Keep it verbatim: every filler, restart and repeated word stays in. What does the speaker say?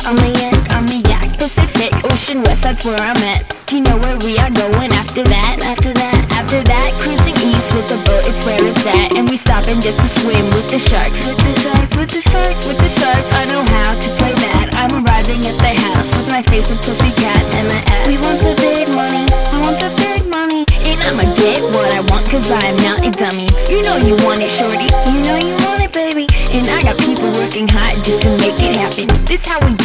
I'm a yak, I'm a yak. Pacific Ocean West, that's where I'm at. Do you know where we are going after that? After that, after that, cruising east with the boat, it's where it's at. And we stopping just to swim with the sharks. With the sharks, with the sharks, with the sharks. I know how to play that. I'm arriving at their house with my face a pussycat and I ask, we want the big money, I want the big money. And I'ma get what I want cause I am not a dummy. You know you want it, shorty, you know you want it, baby. And I got people working hard just to make it happen. This how we